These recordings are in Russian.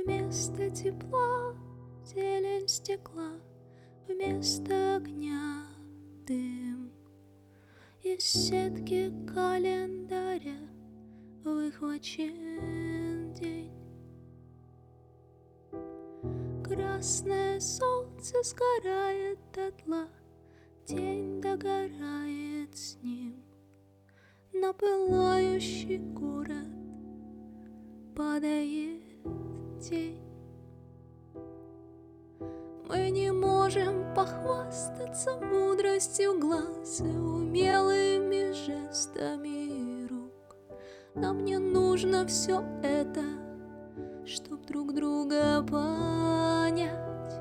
Вместо тепла зелень стекла, вместо огня дым. Из сетки календаря выхвачен день. Красное солнце сгорает дотла, день догорает с ним. На пылающий город падает тень. Мы не можем похвастаться мудростью глаз и умелыми жестами рук. Нам не нужно все это, чтоб друг друга понять.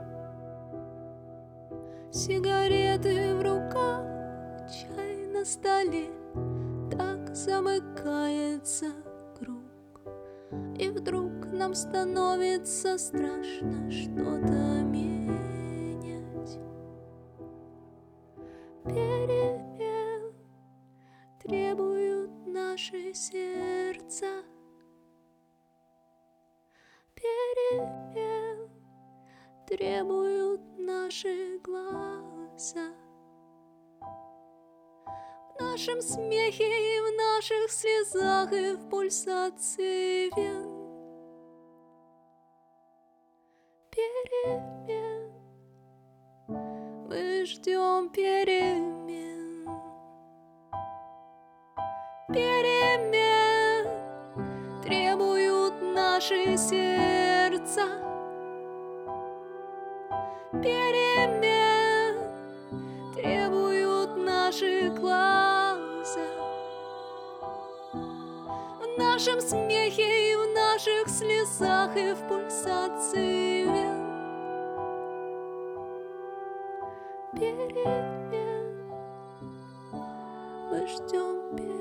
Сигареты в руках, чай на столе, так замыкается круг. И вдруг нам становится страшно что-то менять. Перемен требуют наши сердца. Перемен требуют наши глаза. В нашем смехе и в наших слезах, и в пульсации вен. Перемен, мы ждем перемен. Перемен требуют наши сердца. Перемен требуют наши глаза. В нашем смехе и в наших слезах, и в пульсации вен. Перемен, мы ждем перемен.